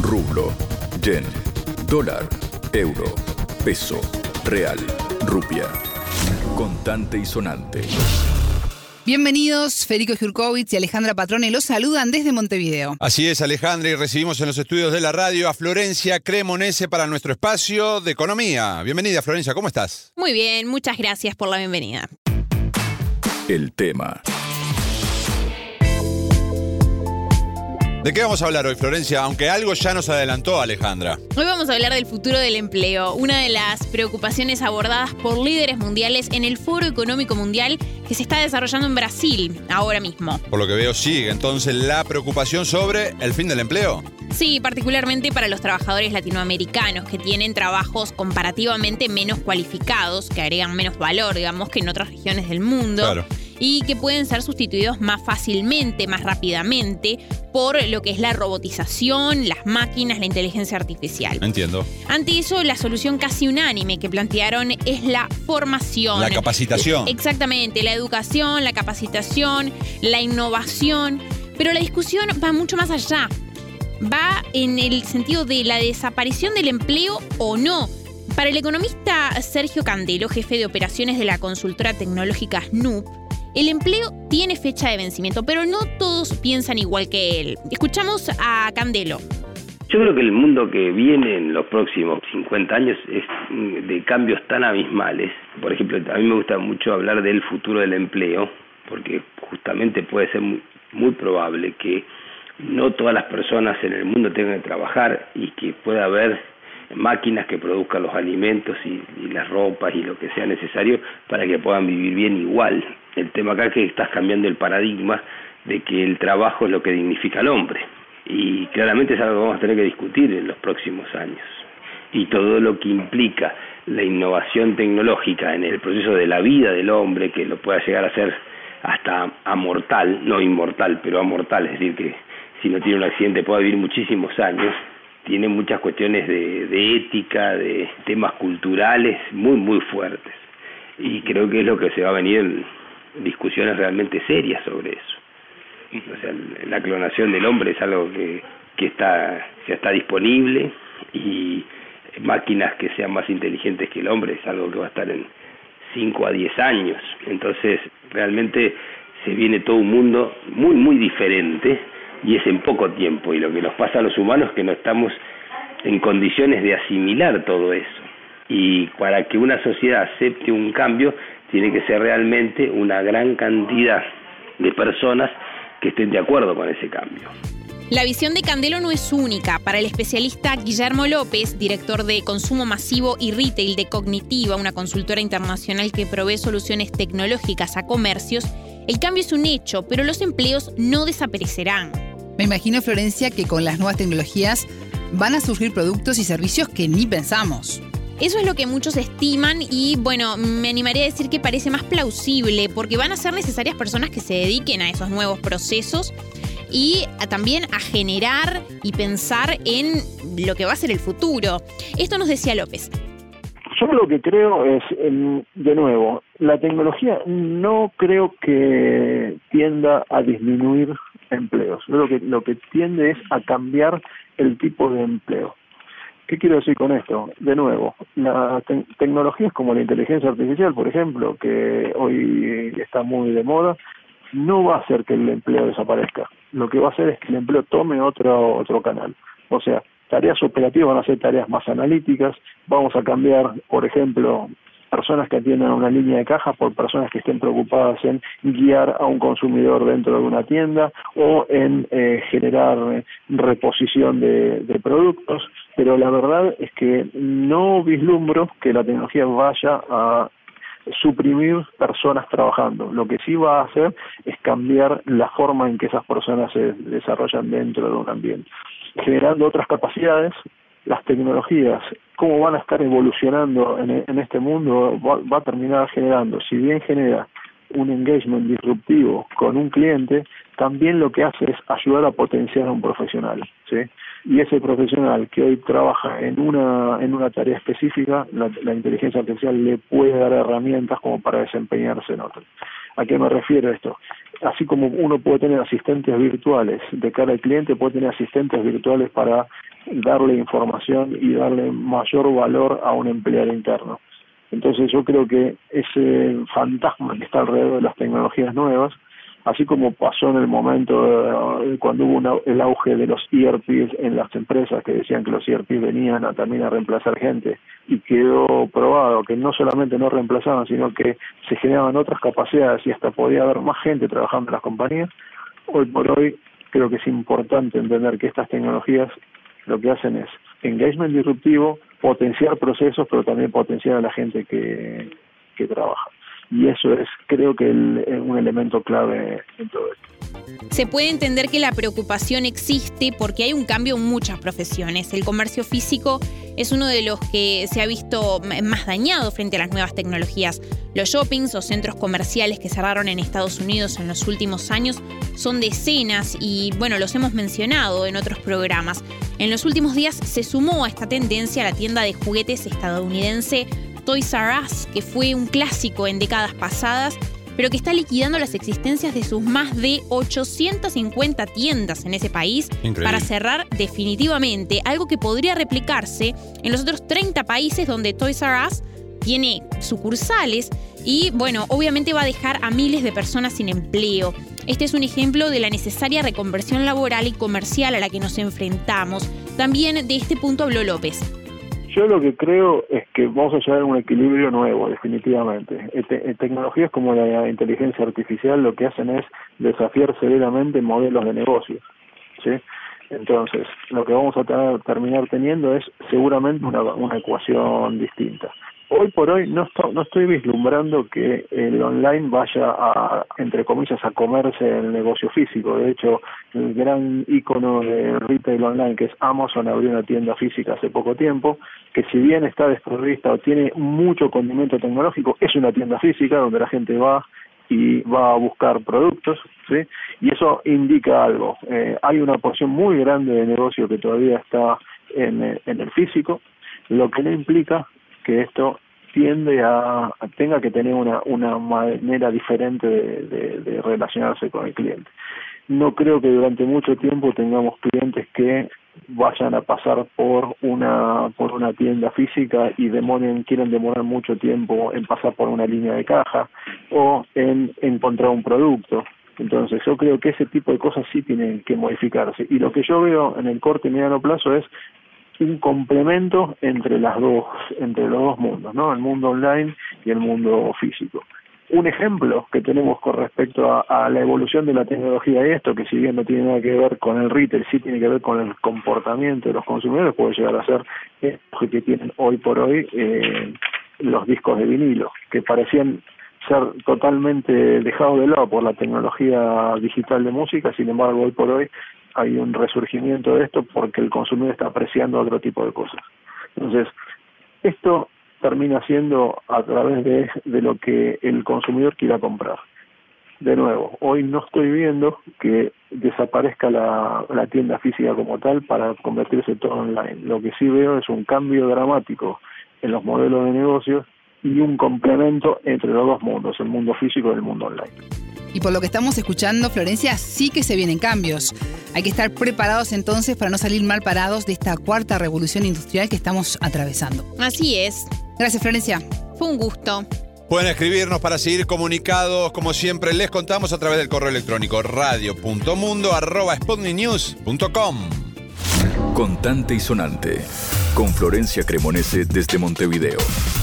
rublo, yen, dólar, euro, peso, real, rupia. Contante y sonante. Bienvenidos, Federico Jurkovich y Alejandra Patrone los saludan desde Montevideo. Así es, Alejandra, y recibimos en los estudios de la radio a Florencia Cremonese para nuestro espacio de economía. Bienvenida, Florencia, ¿cómo estás? Muy bien, muchas gracias por la bienvenida. El tema. ¿De qué vamos a hablar hoy, Florencia? Aunque algo ya nos adelantó Alejandra. Hoy vamos a hablar del futuro del empleo, una de las preocupaciones abordadas por líderes mundiales en el Foro Económico Mundial que se está desarrollando en Brasil ahora mismo. Por lo que veo, sigue entonces la preocupación sobre el fin del empleo. Sí, particularmente para los trabajadores latinoamericanos que tienen trabajos comparativamente menos cualificados, que agregan menos valor, digamos, que en otras regiones del mundo. Claro. Y que pueden ser sustituidos más fácilmente, más rápidamente, por lo que es la robotización, las máquinas, la inteligencia artificial. Entiendo. Ante eso, la solución casi unánime que plantearon es la formación. La capacitación. Exactamente, la educación, la capacitación, la innovación. Pero la discusión va mucho más allá. Va en el sentido de la desaparición del empleo o no. Para el economista Sergio Candelo, jefe de operaciones de la consultora tecnológica Snoop, el empleo tiene fecha de vencimiento, pero no todos piensan igual que él. Escuchamos a Candelo. Yo creo que el mundo que viene en los próximos 50 años es de cambios tan abismales. Por ejemplo, a mí me gusta mucho hablar del futuro del empleo, porque justamente puede ser muy probable que no todas las personas en el mundo tengan que trabajar y que pueda haber máquinas que produzcan los alimentos y las ropas y lo que sea necesario para que puedan vivir bien igual. El tema acá es que estás cambiando el paradigma de que el trabajo es lo que dignifica al hombre. Y claramente es algo que vamos a tener que discutir en los próximos años. Y todo lo que implica la innovación tecnológica en el proceso de la vida del hombre, que lo pueda llegar a ser hasta amortal, no inmortal, pero amortal, es decir, que si no tiene un accidente pueda vivir muchísimos años, tiene muchas cuestiones de ética, de temas culturales muy fuertes. Y creo que es lo que se va a venir en discusiones realmente serias sobre eso. O sea, la clonación del hombre es algo que ya está disponible, y máquinas que sean más inteligentes que el hombre es algo que va a estar en 5 a 10 años. Entonces, realmente se viene todo un mundo muy diferente, y es en poco tiempo, y lo que nos pasa a los humanos es que no estamos en condiciones de asimilar todo eso. Y para que una sociedad acepte un cambio, tiene que ser realmente una gran cantidad de personas que estén de acuerdo con ese cambio. La visión de Candelo no es única. Para el especialista Guillermo López, director de Consumo Masivo y Retail de Cognitiva, una consultora internacional que provee soluciones tecnológicas a comercios, el cambio es un hecho, pero los empleos no desaparecerán. Me imagino, Florencia, que con las nuevas tecnologías van a surgir productos y servicios que ni pensamos. Eso es lo que muchos estiman y, bueno, me animaría a decir que parece más plausible porque van a ser necesarias personas que se dediquen a esos nuevos procesos y también a generar y pensar en lo que va a ser el futuro. Esto nos decía López. Yo lo que creo es, de nuevo, la tecnología no creo que tienda a disminuir empleos. Yo lo que tiende es a cambiar el tipo de empleo. ¿Qué quiero decir con esto? De nuevo, las tecnologías como la inteligencia artificial, por ejemplo, que hoy está muy de moda, no va a hacer que el empleo desaparezca. Lo que va a hacer es que el empleo tome otro canal. O sea, tareas operativas van a ser tareas más analíticas. Vamos a cambiar, por ejemplo, personas que atiendan una línea de caja por personas que estén preocupadas en guiar a un consumidor dentro de una tienda o en generar reposición de productos, pero la verdad es que no vislumbro que la tecnología vaya a suprimir personas trabajando. Lo que sí va a hacer es cambiar la forma en que esas personas se desarrollan dentro de un ambiente, generando otras capacidades. Las tecnologías, cómo van a estar evolucionando en este mundo, va a terminar generando, si bien genera un engagement disruptivo con un cliente, también lo que hace es ayudar a potenciar a un profesional, ¿sí? Y ese profesional que hoy trabaja en una tarea específica, la inteligencia artificial le puede dar herramientas como para desempeñarse en otra. ¿A qué me refiero esto? Así como uno puede tener asistentes virtuales de cara al cliente, puede tener asistentes virtuales para darle información y darle mayor valor a un empleado interno. Entonces yo creo que ese fantasma que está alrededor de las tecnologías nuevas, así como pasó en el momento cuando hubo el auge de los ERPs en las empresas, que decían que los ERPs venían también a reemplazar gente, y quedó probado que no solamente no reemplazaban, sino que se generaban otras capacidades y hasta podía haber más gente trabajando en las compañías. Hoy por hoy creo que es importante entender que estas tecnologías lo que hacen es engagement disruptivo, potenciar procesos, pero también potenciar a la gente que trabaja. Y eso es, creo que, un elemento clave en todo esto. Se puede entender que la preocupación existe porque hay un cambio en muchas profesiones. El comercio físico es uno de los que se ha visto más dañado frente a las nuevas tecnologías. Los shoppings o centros comerciales que cerraron en Estados Unidos en los últimos años son decenas y, bueno, los hemos mencionado en otros programas. En los últimos días se sumó a esta tendencia la tienda de juguetes estadounidense Toys R Us, que fue un clásico en décadas pasadas, pero que está liquidando las existencias de sus más de 850 tiendas en ese país. Increíble. Para cerrar definitivamente, algo que podría replicarse en los otros 30 países donde Toys R Us tiene sucursales y, bueno, obviamente va a dejar a miles de personas sin empleo. Este es un ejemplo de la necesaria reconversión laboral y comercial a la que nos enfrentamos. También de este punto habló López. Yo lo que creo es que vamos a llegar a un equilibrio nuevo, definitivamente. Tecnologías como la inteligencia artificial lo que hacen es desafiar severamente modelos de negocio, ¿sí? Entonces, lo que vamos a terminar teniendo es seguramente una ecuación distinta. Hoy por hoy no estoy vislumbrando que el online vaya a, entre comillas, a comerse el negocio físico. De hecho, el gran ícono de retail online, que es Amazon, abrió una tienda física hace poco tiempo, que si bien está desprovista o tiene mucho condimento tecnológico, es una tienda física donde la gente va y va a buscar productos, ¿sí? Y eso indica algo. Hay una porción muy grande de negocio que todavía está en el físico, lo que no implica que esto tenga que tener una manera diferente de relacionarse con el cliente. No creo que durante mucho tiempo tengamos clientes que vayan a pasar por una tienda física y quieren demorar mucho tiempo en pasar por una línea de caja o en encontrar un producto. Entonces yo creo que ese tipo de cosas sí tienen que modificarse. Y lo que yo veo en el corto y mediano plazo es un complemento entre los dos mundos, ¿no? El mundo online y el mundo físico. Un ejemplo que tenemos con respecto a la evolución de la tecnología y esto, que si bien no tiene nada que ver con el retail, sí tiene que ver con el comportamiento de los consumidores, puede llegar a ser esto que tienen hoy por hoy los discos de vinilo, que parecían ser totalmente dejados de lado por la tecnología digital de música. Sin embargo, hoy por hoy hay un resurgimiento de esto porque el consumidor está apreciando otro tipo de cosas. Entonces, esto termina siendo a través de lo que el consumidor quiera comprar. De nuevo, hoy no estoy viendo que desaparezca la tienda física como tal para convertirse todo online. Lo que sí veo es un cambio dramático en los modelos de negocios y un complemento entre los dos mundos, el mundo físico y el mundo online. Y por lo que estamos escuchando, Florencia, sí que se vienen cambios. Hay que estar preparados entonces para no salir mal parados de esta cuarta revolución industrial que estamos atravesando. Así es. Gracias, Florencia. Fue un gusto. Pueden escribirnos para seguir comunicados, como siempre les contamos, a través del correo electrónico radio.mundo@sputniknews.com. Contante y sonante, con Florencia Cremonese desde Montevideo.